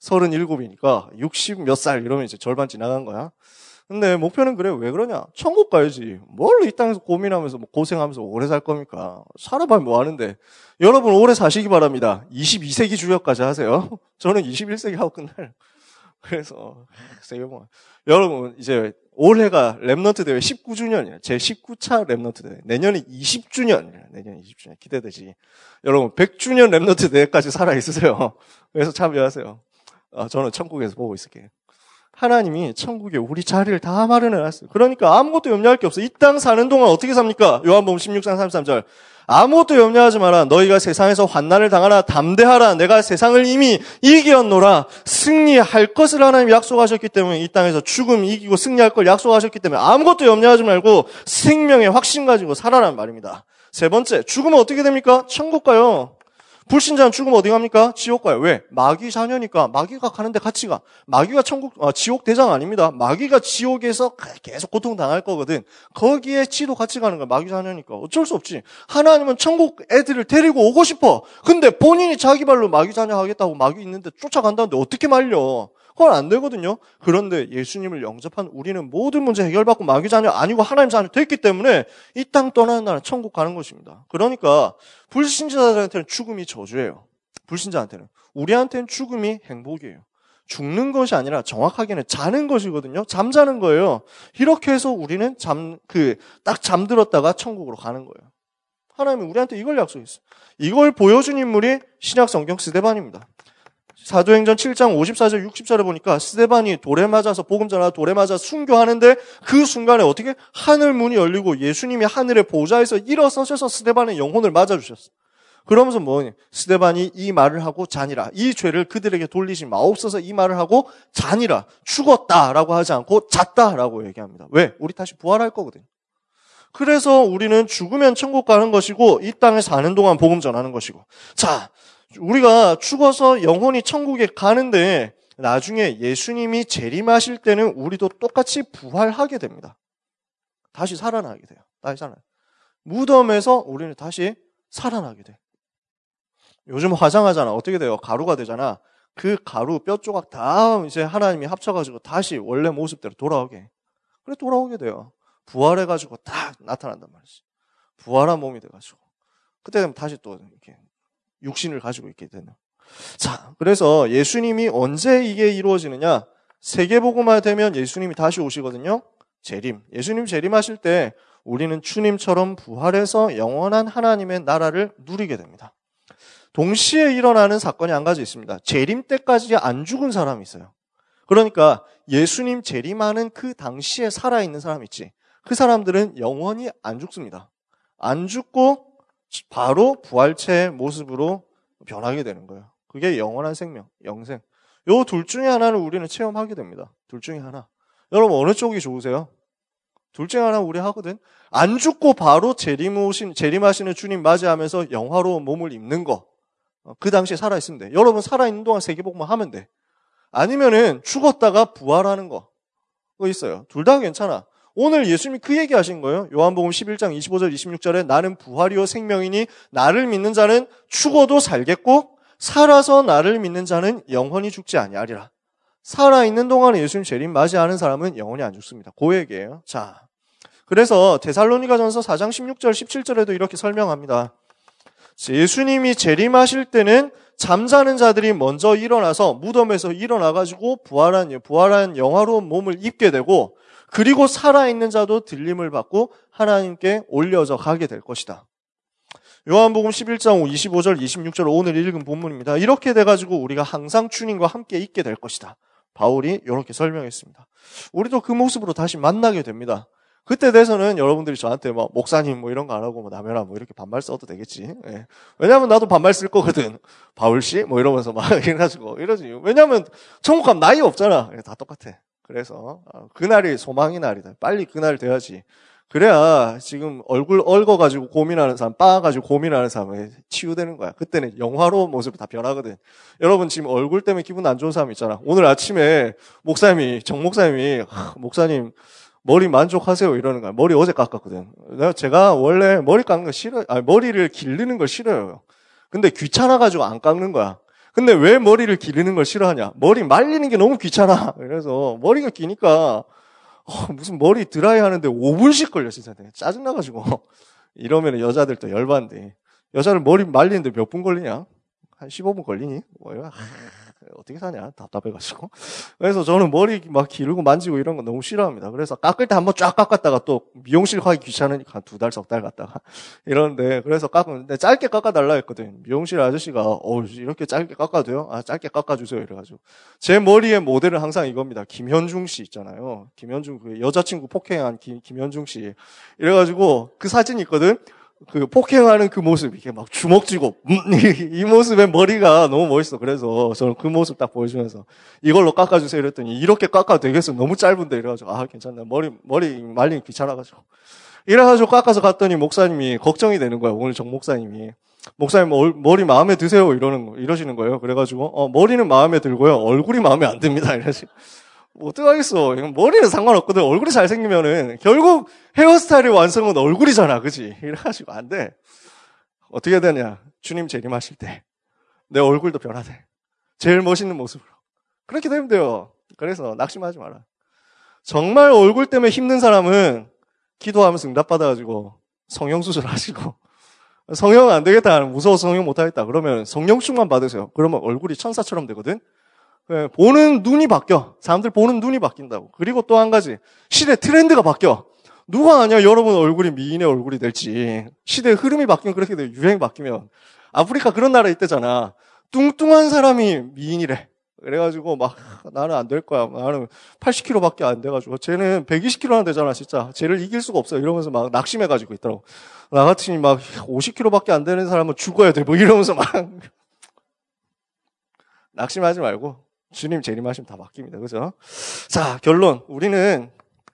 서른일곱이니까 육십 몇 살 이러면 이제 절반 지나간 거야. 근데 목표는 그래. 왜 그러냐? 천국 가야지. 뭘 이 땅에서 고민하면서 뭐 고생하면서 오래 살 겁니까? 살아봐야 뭐 하는데. 여러분 오래 사시기 바랍니다. 이십이 세기 주역까지 하세요. 저는 이십일 세기 하고 끝나요. 그래서 세계봉합. 여러분 이제 올해가 랩넌트 대회 십구 주년이에요. 제 십구 차 랩넌트 대회. 내년이 이십 주년이에요. 내년 이십 주년 기대되지. 여러분 백 주년 랩넌트 대회까지 살아 있으세요. 그래서 참여하세요. 아, 저는 천국에서 보고 있을게요. 하나님이 천국에 우리 자리를 다 마련해놨어요. 그러니까 아무것도 염려할 게 없어요. 이 땅 사는 동안 어떻게 삽니까? 요한복음 십육 장 삼십삼 절. 아무것도 염려하지 마라. 너희가 세상에서 환난을 당하나 담대하라. 내가 세상을 이미 이기었노라. 승리할 것을 하나님이 약속하셨기 때문에 이 땅에서 죽음 이기고 승리할 걸 약속하셨기 때문에 아무것도 염려하지 말고 생명의 확신 가지고 살아라는 말입니다. 세 번째, 죽으면 어떻게 됩니까? 천국 가요. 불신자는 죽으면 어디 갑니까? 지옥 가요. 왜? 마귀 자녀니까 마귀가 가는데 같이 가. 마귀가 천국, 아, 지옥 대장 아닙니다. 마귀가 지옥에서 계속 고통당할 거거든. 거기에 지도 같이 가는 거야. 마귀 자녀니까. 어쩔 수 없지. 하나님은 천국 애들을 데리고 오고 싶어. 근데 본인이 자기 발로 마귀 자녀 하겠다고 마귀 있는데 쫓아간다는데 어떻게 말려? 그건 안 되거든요. 그런데 예수님을 영접한 우리는 모든 문제 해결받고 마귀 자녀 아니고 하나님 자녀 됐기 때문에 이 땅 떠나는 날은 천국 가는 것입니다. 그러니까 불신자들한테는 죽음이 저주예요. 불신자한테는. 우리한테는 죽음이 행복이에요. 죽는 것이 아니라 정확하게는 자는 것이거든요. 잠자는 거예요. 이렇게 해서 우리는 잠, 그, 딱 잠들었다가 천국으로 가는 거예요. 하나님은 우리한테 이걸 약속했어요. 이걸 보여준 인물이 신약 성경 스데반입니다. 사도행전 칠 장 오십사 절 육십 절에 보니까 스데반이 돌에 맞아서 복음 전하다 돌에 맞아서 순교하는데 그 순간에 어떻게 하늘 문이 열리고 예수님이 하늘의 보좌에서 일어서셔서 스데반의 영혼을 맞아주셨어요. 그러면서 뭐니? 스데반이 이 말을 하고 자니라. 이 죄를 그들에게 돌리신 마옵소서 이 말을 하고 자니라. 죽었다라고 하지 않고 잤다라고 얘기합니다. 왜? 우리 다시 부활할 거거든요. 그래서 우리는 죽으면 천국 가는 것이고 이 땅에 사는 동안 복음 전하는 것이고. 자, 우리가 죽어서 영혼이 천국에 가는데 나중에 예수님이 재림하실 때는 우리도 똑같이 부활하게 됩니다. 다시 살아나게 돼요. 다시 살아나. 무덤에서 우리는 다시 살아나게 돼. 요즘 화장하잖아. 어떻게 돼요? 가루가 되잖아. 그 가루 뼈 조각 다 이제 하나님이 합쳐가지고 다시 원래 모습대로 돌아오게. 그래 돌아오게 돼요. 부활해가지고 딱 나타난단 말이지. 부활한 몸이 돼가지고 그때 되면 다시 또 이렇게. 육신을 가지고 있게 되는. 자, 그래서 예수님이 언제 이게 이루어지느냐? 세계복음화 되면 예수님이 다시 오시거든요. 재림, 예수님 재림하실 때 우리는 주님처럼 부활해서 영원한 하나님의 나라를 누리게 됩니다. 동시에 일어나는 사건이 한 가지 있습니다. 재림 때까지 안 죽은 사람이 있어요. 그러니까 예수님 재림하는 그 당시에 살아있는 사람 있지. 그 사람들은 영원히 안 죽습니다. 안 죽고 바로 부활체의 모습으로 변하게 되는 거예요. 그게 영원한 생명, 영생. 요 둘 중에 하나를 우리는 체험하게 됩니다. 둘 중에 하나. 여러분 어느 쪽이 좋으세요? 둘 중에 하나 우리 하거든. 안 죽고 바로 재림 오신, 재림하시는 주님 맞이하면서 영화로운 몸을 입는 거. 그 당시에 살아있으면 돼. 여러분 살아있는 동안 세계복음만 하면 돼. 아니면은 죽었다가 부활하는 거. 그거 있어요. 둘 다 괜찮아. 오늘 예수님이 그 얘기 하신 거예요. 요한복음 십일 장 이십오 절 이십육 절에 나는 부활이요 생명이니 나를 믿는 자는 죽어도 살겠고 살아서 나를 믿는 자는 영원히 죽지 아니하리라. 살아있는 동안에 예수님 재림 맞이하는 사람은 영원히 안 죽습니다. 그 얘기예요. 자, 그래서 데살로니가전서 사 장 십육 절 십칠 절에도 이렇게 설명합니다. 예수님이 재림하실 때는 잠자는 자들이 먼저 일어나서 무덤에서 일어나가지고 부활한, 부활한 영화로운 몸을 입게 되고 그리고 살아있는 자도 들림을 받고 하나님께 올려져 가게 될 것이다. 요한복음 십일 장 이십오 절 이십육 절 오늘 읽은 본문입니다. 이렇게 돼가지고 우리가 항상 주님과 함께 있게 될 것이다. 바울이 이렇게 설명했습니다. 우리도 그 모습으로 다시 만나게 됩니다. 그때 돼서는 여러분들이 저한테 뭐 목사님 뭐 이런 거 안 하고 뭐 남해라 뭐 이렇게 반말 써도 되겠지. 예. 왜냐면 나도 반말 쓸 거거든. 바울씨 뭐 이러면서 막 이래가지고 이러지. 왜냐면 천국 가면 나이 없잖아. 다 똑같아. 그래서 그날이 소망의 날이다. 빨리 그날 돼야지. 그래야 지금 얼굴 얽어가지고 고민하는 사람, 빠가지고 고민하는 사람이 치유되는 거야. 그때는 영화로운 모습이 다 변하거든. 여러분 지금 얼굴 때문에 기분 안 좋은 사람 있잖아. 오늘 아침에 목사님이, 정 목사님이, 하, 목사님 머리 만족하세요 이러는 거야. 머리 어제 깎았거든. 제가 원래 머리 깎는 거 싫어요. 아니, 머리를 기르는 걸 싫어요. 근데 귀찮아가지고 안 깎는 거야. 근데 왜 머리를 기르는 걸 싫어하냐? 머리 말리는 게 너무 귀찮아. 그래서 머리가 기니까 어, 무슨 머리 드라이 하는데 오 분씩 걸려, 진짜. 짜증나가지고. 이러면 여자들도 열받는데. 여자를 머리 말리는데 몇 분 걸리냐? 한 십오 분 걸리니? 뭐야? 어떻게 사냐? 답답해가지고. 그래서 저는 머리 막 기르고 만지고 이런 거 너무 싫어합니다. 그래서 깎을 때 한번 쫙 깎았다가 또 미용실 가기 귀찮으니까 한 두 달, 석 달 갔다가. 이러는데, 그래서 깎는데 짧게 깎아달라 했거든. 미용실 아저씨가, 어, 이렇게 짧게 깎아도 돼요? 아, 짧게 깎아주세요. 이래가지고. 제 머리의 모델은 항상 이겁니다. 김현중 씨 있잖아요. 김현중, 그 여자친구 폭행한 김, 김현중 씨. 이래가지고 그 사진이 있거든? 그 폭행하는 그 모습, 이렇게 막 주먹 쥐고, 음, 이, 이 모습의 머리가 너무 멋있어. 그래서 저는 그 모습 딱 보여주면서 이걸로 깎아주세요 이랬더니 이렇게 깎아도 되겠어. 너무 짧은데. 이래가지고, 아, 괜찮네. 머리, 머리 말리기 귀찮아가지고. 이래가지고 깎아서 갔더니 목사님이 걱정이 되는 거야. 오늘 정 목사님이. 목사님, 머리 마음에 드세요? 이러는 거, 이러시는 거예요. 그래가지고, 어, 머리는 마음에 들고요. 얼굴이 마음에 안 듭니다. 이러시. 뭐 어떡하겠어. 머리는 상관없거든. 얼굴이 잘생기면은 결국 헤어스타일의 완성은 얼굴이잖아. 그치? 이래가지고 안 돼. 어떻게 되냐. 주님 재림하실 때 내 얼굴도 변화돼. 제일 멋있는 모습으로. 그렇게 되면 돼요. 그래서 낙심하지 마라. 정말 얼굴 때문에 힘든 사람은 기도하면서 응답받아가지고 성형수술 하시고 성형 안 되겠다. 무서워서 성형 못하겠다. 그러면 성령충만 받으세요. 그러면 얼굴이 천사처럼 되거든. 보는 눈이 바뀌어. 사람들 보는 눈이 바뀐다고. 그리고 또 한 가지. 시대 트렌드가 바뀌어. 누가 아냐 여러분 얼굴이 미인의 얼굴이 될지. 시대의 흐름이 바뀌면 그렇게 돼. 유행 바뀌면. 아프리카 그런 나라 있대잖아. 뚱뚱한 사람이 미인이래. 그래가지고 막 나는 안 될 거야. 나는 팔십 킬로그램밖에 안 돼가지고. 쟤는 백이십 킬로그램 되잖아 진짜. 쟤를 이길 수가 없어. 이러면서 막 낙심해가지고 있더라고. 나 같이 막 오십 킬로그램밖에 안 되는 사람은 죽어야 돼. 뭐 이러면서 막. 낙심하지 말고. 주님 재림하시면 다 바뀝니다. 그죠? 자, 결론. 우리는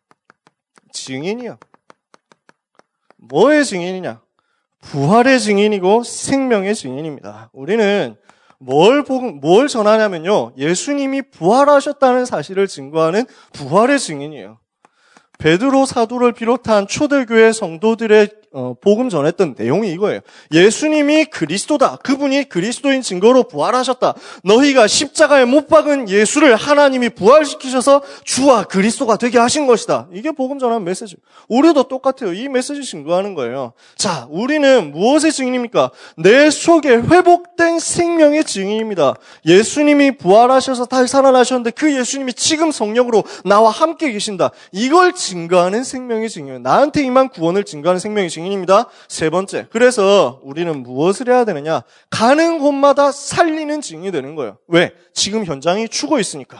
증인이야. 뭐의 증인이냐? 부활의 증인이고 생명의 증인입니다. 우리는 뭘 보고, 뭘 전하냐면요. 예수님이 부활하셨다는 사실을 증거하는 부활의 증인이에요. 베드로 사도를 비롯한 초대교회 성도들의 어, 복음 전했던 내용이 이거예요. 예수님이 그리스도다. 그분이 그리스도인 증거로 부활하셨다. 너희가 십자가에 못 박은 예수를 하나님이 부활시키셔서 주와 그리스도가 되게 하신 것이다. 이게 복음 전하는 메시지. 우리도 똑같아요. 이 메시지 증거하는 거예요. 자, 우리는 무엇의 증인입니까? 내 속에 회복된 생명의 증인입니다. 예수님이 부활하셔서 다시 살아나셨는데 그 예수님이 지금 성령으로 나와 함께 계신다. 이걸 증거하는 생명의 증인. 나한테 임한 구원을 증거하는 생명의 증인입니다. 세 번째. 그래서 우리는 무엇을 해야 되느냐? 가는 곳마다 살리는 증인이 되는 거예요. 왜? 지금 현장이 죽어 있으니까.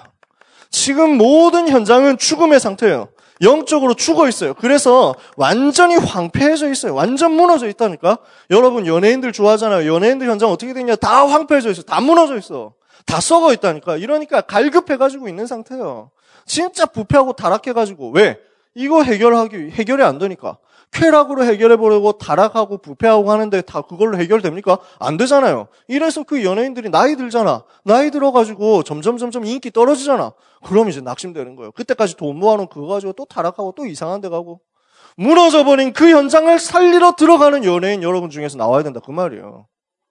지금 모든 현장은 죽음의 상태예요. 영적으로 죽어 있어요. 그래서 완전히 황폐해져 있어요. 완전 무너져 있다니까. 여러분 연예인들 좋아하잖아요. 연예인들 현장 어떻게 되냐? 다 황폐해져 있어. 다 무너져 있어. 다 썩어 있다니까. 이러니까 갈급해가지고 있는 상태예요. 진짜 부패하고 타락해가지고. 왜? 이거 해결하기 해결이 안 되니까. 쾌락으로 해결해보려고 타락하고 부패하고 하는데 다 그걸로 해결됩니까? 안 되잖아요. 이래서 그 연예인들이 나이 들잖아. 나이 들어가지고 점점 점점 인기 떨어지잖아. 그럼 이제 낙심되는 거예요. 그때까지 돈 모아놓은 그거 가지고 또 타락하고 또 이상한 데 가고. 무너져버린 그 현장을 살리러 들어가는 연예인 여러분 중에서 나와야 된다. 그 말이에요.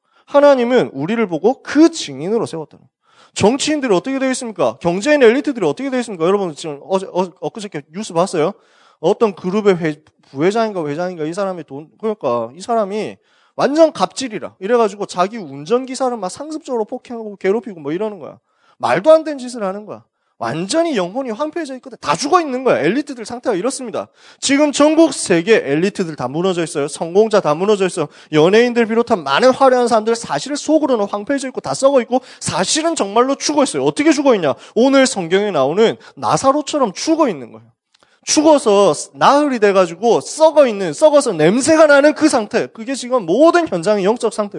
하나님은 우리를 보고 그 증인으로 세웠다는 거예요. 정치인들이 어떻게 되어 있습니까? 경제인 엘리트들이 어떻게 되어 있습니까? 여러분 지금 어제, 어, 엊그저께 뉴스 봤어요? 어떤 그룹의 회, 부회장인가 회장인가 이 사람이 돈, 그러니까 이 사람이 완전 갑질이라. 이래가지고 자기 운전기사를 막 상습적으로 폭행하고 괴롭히고 뭐 이러는 거야. 말도 안 되는 짓을 하는 거야. 완전히 영혼이 황폐해져 있거든. 다 죽어 있는 거야. 엘리트들 상태가 이렇습니다. 지금 전국 세계 엘리트들 다 무너져 있어요. 성공자 다 무너져 있어요. 연예인들 비롯한 많은 화려한 사람들 사실 속으로는 황폐해져 있고 다 썩어 있고 사실은 정말로 죽어 있어요. 어떻게 죽어 있냐? 오늘 성경에 나오는 나사로처럼 죽어 있는 거예요. 죽어서 나흘이 돼가지고 썩어 있는, 썩어서 냄새가 나는 그 상태. 그게 지금 모든 현장의 영적 상태예요.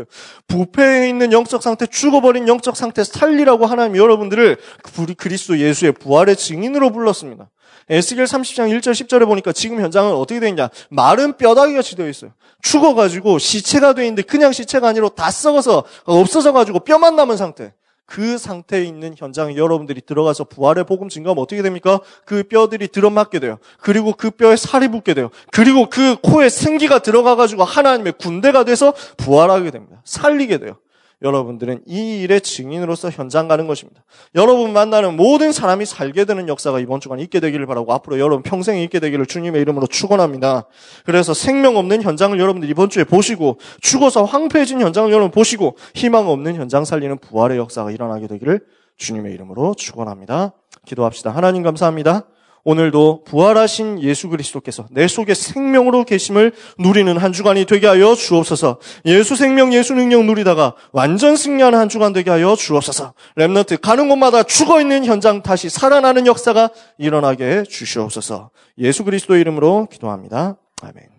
부패해 있는 영적 상태, 죽어버린 영적 상태 살리라고 하나님 여러분들을 그리스도 예수의 부활의 증인으로 불렀습니다. 에스겔 삼십 장 일 절 십 절에 보니까 지금 현장은 어떻게 되어 있냐? 마른 뼈다귀가 되어 있어요. 죽어가지고 시체가 되어 있는데 그냥 시체가 아니라 다 썩어서 없어져가지고 뼈만 남은 상태. 그 상태에 있는 현장에 여러분들이 들어가서 부활의 복음 증거하면 어떻게 됩니까? 그 뼈들이 들어맞게 돼요. 그리고 그 뼈에 살이 붙게 돼요. 그리고 그 코에 생기가 들어가가지고 하나님의 군대가 돼서 부활하게 됩니다. 살리게 돼요. 여러분들은 이 일의 증인으로서 현장 가는 것입니다. 여러분 만나는 모든 사람이 살게 되는 역사가 이번 주간 있게 되기를 바라고 앞으로 여러분 평생에 있게 되기를 주님의 이름으로 축원합니다. 그래서 생명 없는 현장을 여러분들 이번 주에 보시고 죽어서 황폐해진 현장을 여러분 보시고 희망 없는 현장 살리는 부활의 역사가 일어나게 되기를 주님의 이름으로 축원합니다. 기도합시다. 하나님 감사합니다. 오늘도 부활하신 예수 그리스도께서 내 속에 생명으로 계심을 누리는 한 주간이 되게 하여 주옵소서. 예수 생명, 예수 능력 누리다가 완전 승리하는 한 주간 되게 하여 주옵소서. 렘넌트 가는 곳마다 죽어있는 현장 다시 살아나는 역사가 일어나게 해 주시옵소서. 예수 그리스도의 이름으로 기도합니다. 아멘.